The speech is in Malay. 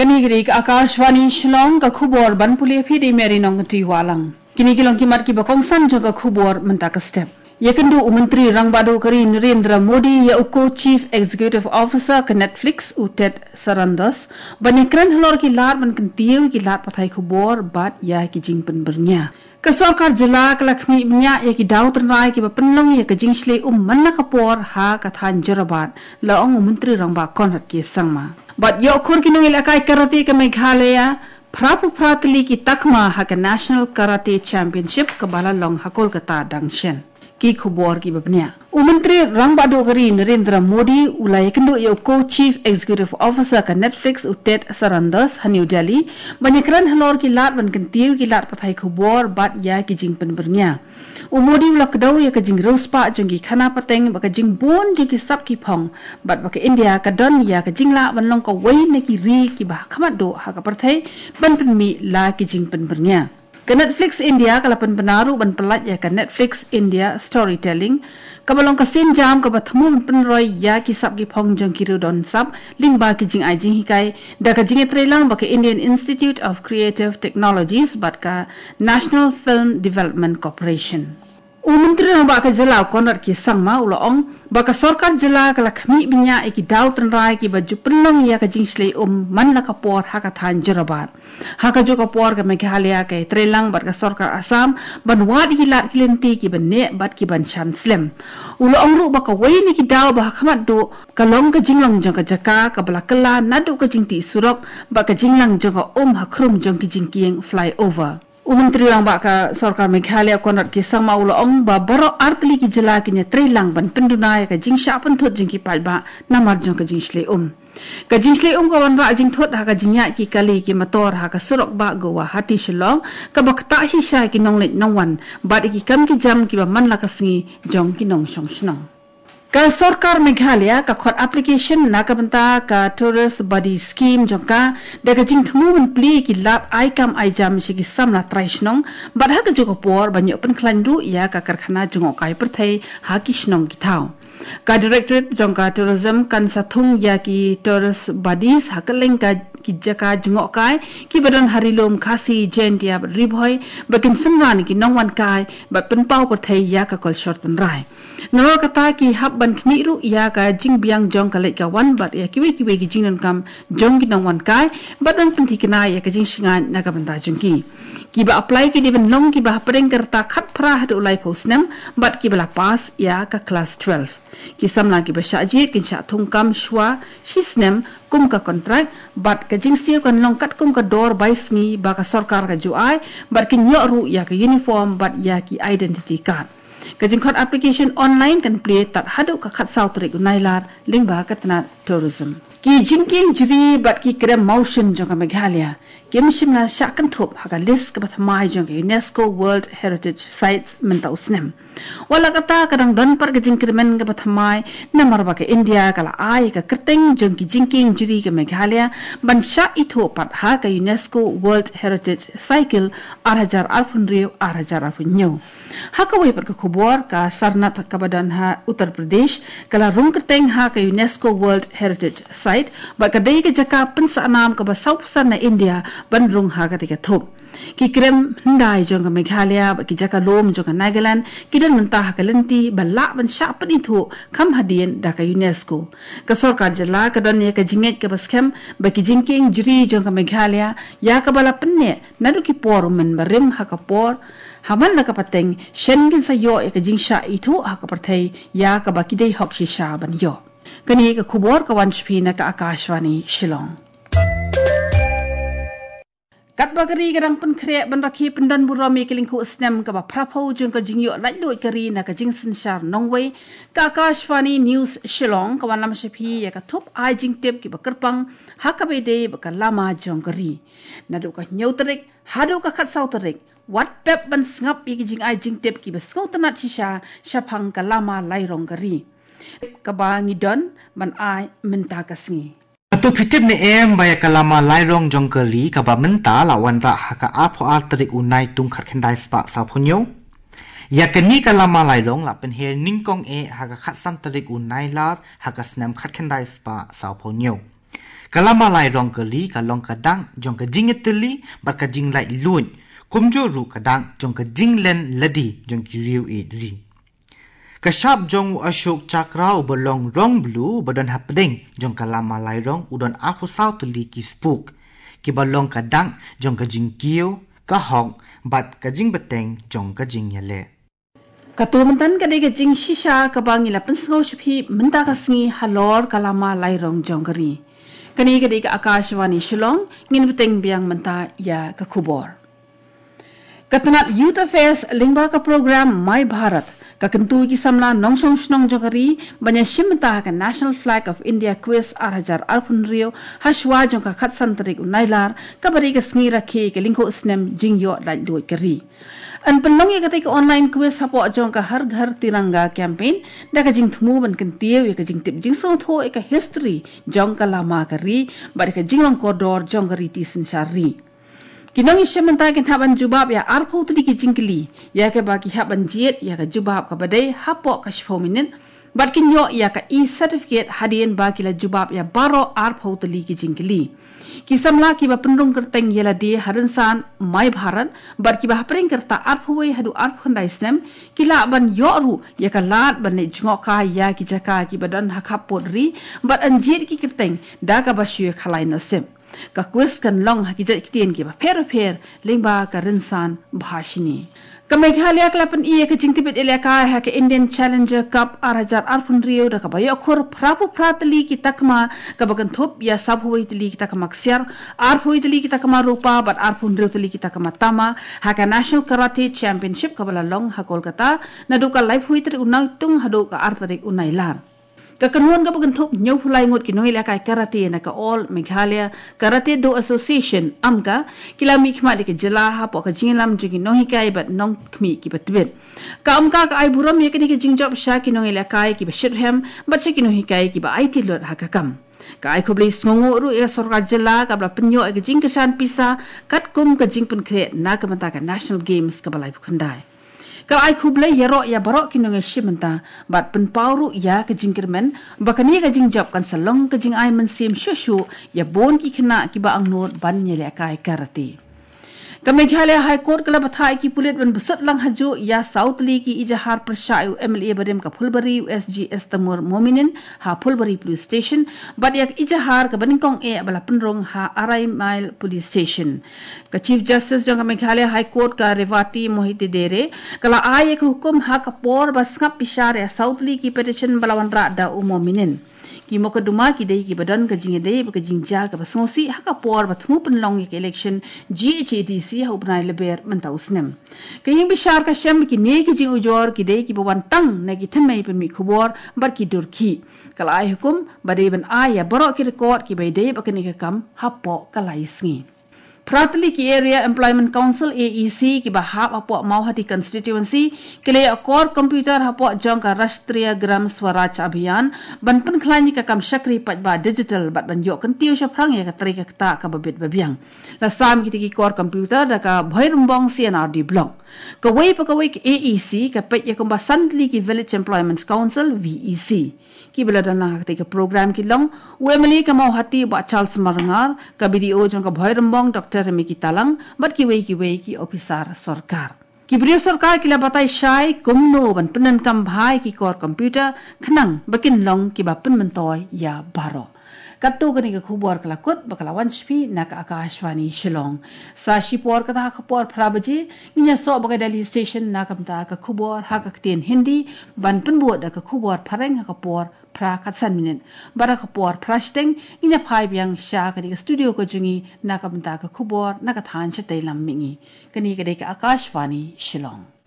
Kini ke Akashvani Shillong ka khubor ban puli phi de meri nong ti walang. Kini kilong ki mat ki bakong san jo ka khubor menta ka step. Yakendu Menteri Rangbadu Kari Narendra Modi ya uko Chief Executive Officer ke Netflix Ted Sarandos banikran halor ki lar ban kentiu ki lar pathai khubor bat ya ki jingpen bernya. Ka sarkar jila ka lakhmi nya ya ki daw trai ki penlong ya ka jingsle manna kapor ha ka than jarabat la ong Menteri Rangba konrat ki sangma. But yo khur ki nong ilakai karate ka Meghalaya Prapu Pratli ki takma ha ka National Karate Championship ka balalong ha Kolkata dangshen. Ki khubor ki babnya Menteri Rangbadu Kari Narendra Modi ulai kendo yo co-chief executive officer ka Netflix Ted Sarandos ha New Delhi banyakran halor ki lat ban kentiu ki lat pathai khubor bat ya ki jingpen bernya Modi ulak daw ya ka jing rospa jongki khana pateng ba ka jing bon jongki sap ki phong bat ba ka India ka don ya ka jingla ban long ka wei ne ki ri ki ba khamat do ha ka parthai ban penmi la ki jingpen bernya Ke Netflix India kalapan penaru ban pelat ya ke Netflix India Storytelling kabalong kasin jam ka bathmu penroy ya ki sab ki phong jong ki don sab ling ba ki jing ai jing hikai da ka jing trelang ba ke Indian Institute of Creative Technologies bat ka National Film Development Corporation Menteri Rangba ka jela konar ki sangma uloong ba ka sarkar jela ka lakhmi binya ki daw tanrai ki baju penlong ya ka jingsle man la ka por ha ka than jarabat ha ka jo ka por ka Meghalaya ka trelang bat ka sarkar Assam ban wad ki lat kilenti ki ban ne bat ki ban chan slem uloong ru ba ka wei ni ki daw ba khamat do ka long ka jinglong jong ka jaka ka balakala nadu ka jingti surok ba ka jinglang jong ka ha khrum jong ki jingkieng flyover Menteri Rangba ka sarkar Meghalaya konrat ki sangma uloong ba baro artli ki jela ki nya trelang ban pendunai ka jingsha panthot jingki palba namar jong ka jingsle ka jingsle ka wan ra jing thot ha ka jingya ki kali ki motor ha ka surok ba gowa hati shilong ka bakta hi sha ki nonglet nongwan ba ki kam ki jam ki ba man la ka singi jong ki nong shong shnong Ka sarkar Meghalaya ka khot application na ka banta ka tourist body scheme jongka daga jing thmu ban pli ki lap ai kam ai jam shi ki samna traishnong badha ka joko por banyo pen khlandu ya ka karkhana jongo kai perthai ha ki shnong ki thau ka directorate jongka tourism kan sathung ya ki tourist bodies ha ka leng ka ki jaka jengok kai ki badan harilom khasi jentia ribhoi bakin samran ki nongwan kai ba penpau perthai ya ka kol shortan rai Nolo kata ki hab ban khmi ru ya ka jing biang jong ka lek ka wan bat ya kiwe ki jingnan kam jong ki nong wan kai bat ban pinti kana ya ka jing singan na ka banta jongki ki ba apply ki di ban long ki ba preng kerta khat phra hadu ulai posnam bat ki bala pass ya ka class 12 ki samla ki ba shajit ki cha thung kam shwa shisnem kum ka contract bat ka jing sio kan long kat kum ka dor baismi ba ka sarkar ka juai bat ki nyo ru ya ka uniform bat ya ki identity card Kajing khot application online kan play tat hadu ka khat sau trik unailar ling ba katna tourism ki jingking jiri bat ki krem motion jong ka Meghalaya kim shimna shakan thop ha ka list ka bathmai jong ka UNESCO World Heritage Sites menta usnem wala kata kadang don par ka jingkremen ka bathmai namar ba ka India kala ai ka kerteng jong ki jingking jiri ka Meghalaya ban sha itho pat ha ka UNESCO World Heritage Cycle 2000 nyo ha ka wei par ka khubor ka sarnat ka badan ha Uttar Pradesh kala rung kerteng ha ka UNESCO World Heritage Site ba ka dei ka jaka pensa nam ka ba sausan na India ban rung ha ka tika thop ki krem ndai jong ka Meghalaya ba ki jaka lom jong ka Nagaland ki dan menta ha ka lenti ba la ban sha pani thu kham hadien da ka UNESCO ka sarkar jala ka don ya ka jinget ka baskem ba ki jingking jiri jong ka Meghalaya ya ka bala penne nadu ki por men ba rim ha ka por Haman na kapateng shengen sa yo ka jingsha itu ha ka parthai ya ka ba ki dei hok shi sha ban yo kani ka khubor ka wanshpi na ka Akashvani Shillong Katbagari garang pen khre ban rakhi pendan burami kelingku snem ka ba phraphau jeng ka jingyo lailoi kari na ka jingsin shar nongwei ka Akashvani News Shillong ka wanlam shpi ya ka thup ai jing tep ki ba karpang ha ka be de ba ka lama jong kari nadu ka nyautrek hadu ka khat sautrek wat pep ban ngap ki jing ai jing tep ki ba skau tanat shisha shaphang ka lama lairong kari ka ba ngidon ban ai menta ka sngi Atu pitip ni baya kalama lairong jongkali kaba menta lawan ra haka apo arterik unai tung khatkhendai spa saphonyo ya kani kalama lairong la penher ningkong haka khatsan terik unai lar haka snam khatkhendai spa saphonyo kalama lai rong kali kalong kadang jong ka jingeteli bat ka jing lai luin kumjo ru kadang jong ka jinglen ladi jong ki riu edri kasap jong ashok chakrao bolong rong blue badan hapding jong kalama lai rong udon apu sau tuli ki spook ki balong kadang jong ka jing kio ka hong bat ka jing beteng jong ka jing yale Katumantan kadai ka jing shisha ka bangi la pensngau shpi menta ka sngi halor kalama lai rong jong kari kani kadai ka Akashvani Shillong ngin beteng biang menta ya ka kubor Katanat Youth Affairs lingba ka program My Bharat Kakentu ki samla nongsong snong jongari banya shimta ka National Flag of India quiz 2018 rio hashwa jong ka khatsan tarik unailar kabari ka sngi rakhe ke lingko snem jingyo dal duit kari an penlong ya ka online quiz hapo jong ka har ghar tiranga campaign da ka jing thmu ban kan tieu ya ka jing tip jing so tho ka history jong ka lama kari bar ka jinglong kodor jong kari ti sinsari Kinong isyamanta kin haban jubab ya arpo tuli ki jingkli ya ke baki haban jiet ya ka jubab ka badai hapo ka 10 minit bat kin yo ya ka e-certificate hadien baki la jubab ya baro arpo tuli ki jingkli kisamla ki ba pendung kerteng yela di haransan My Bharat bat ki ba hapring kerta arpo we hadu arpo khandai snem kila ban yo ru ya ka lat ban ne jngok ka ya ki jaka ki badan hakap podri bat anjit ki kerteng da ka ba shue khalai nasem ka quiz kan long hakijat kitien ki ba per lingba ka rinsan bhashini ka Meghalaya klapan iya ka jingtipit ilaka ha ka Indian Challenger Cup 2018 rio da ka bayo khor prapu pratli ki takma ka bagan thop ya sabhui tli ki takma ksiar arhui tli ki takma rupa bat arpun rio tli ki takma tama ha ka National Karate Championship ka bala long ha Kolkata na du ka live hui tri unai tung hadu ka artarik unai lar Kakanhuan ka paganthop nyaw hulay ngot kinong ilakay karate na ka All Meghalaya Karate Do Association amka kilami khma di ka jala po ka jingilam jingi nohi kay bat nong khmi ki batbet ka amka ka ay buram yakani ka jingjop sha kinong ilakay ki ba shirham bat sa kinohi kay ki ba IT lot hakakam ka ay kublis ngongo ru ila sorka jala ka bla penyo ay ka jing kasan pisa kat kum ka jing penkre na ka mata ka National Games ka balay pukandai Kalau ai kublai yaro ya barok kinong shimenta bat penpauru ya ke jingkirmen bakani ka jingjap kan salong ke jing ai mensim shushu ya bon ki khna ki ba angnor ban nyele kai karate ka Meghalaya High Court kala bathai ki pulit ban busat lang haju ya Southli ki ijahar pershayu MLA badem ka Phulbari USGS Tamur Mominin ha Phulbari Police Station bat yak ijahar ka baningkong e bala penrong ha Arai Mile Police Station ka Chief Justice jong ka Meghalaya High Court ka Revati Mohiti Dere kala ay ka hukum ha ka por basngap pishar ya Southli ki petition balawan ra da Mominin ki mo ka duma ki dei ki badan ka jinge dei ka jingja ka basosi ha ka por bathmu penlong ki election GHADC ha upnai leber mentau snem ka ying bishar ka sham ki ne ki jing ujor ki dei ki bawan tang na ki thamai pen mi khubor bar ki durki kala ai hukum badai ban aya baro ki record ki bai dei ba ka kam hapo kalai sngi Pratli ki Area Employment Council AEC ki bahap apo Mauhati constituency kile akor computer hapo jong ka Rashtriya Gram Swaraj Abhiyan ban pen khlani ka kam shakri pat ba digital bat ban yo kan tiu shaprang ya ka tri ka ta ka babit babiang la sam ki ki kor computer da ka Bhoirumbong CNRD block ka wei pa ka wei AEC ka pet ya kumba Sandli ki Village Employment Council VEC ki beladan lang ka program ki long UMLA ka Mauhati ba Charles Marangar ka BDO jong ka Bhoirumbong Dr. Miki Talang bat ki wei ki officer sarkar ki brio sarkar ki labatai shai kumno ban penan kam bhai ki kor computer khnang bakin long ki ba pen mentoy ya baro Katu kani ka khubor kalakut bakalawan shpi na ka Akashvani Shillong sa shipor ka ta khapor phrabaji niya so bagai Delhi station na kamta ka khubor ha ka tin Hindi ban penbo da ka khubor phareng ha kapor phra khatsan minute bara khapor phrashteng niya phai byang sha kani ka studio ko jungi na kamta ka khubor na ka than cha tailam mingi kani ka dei ka Akashvani Shillong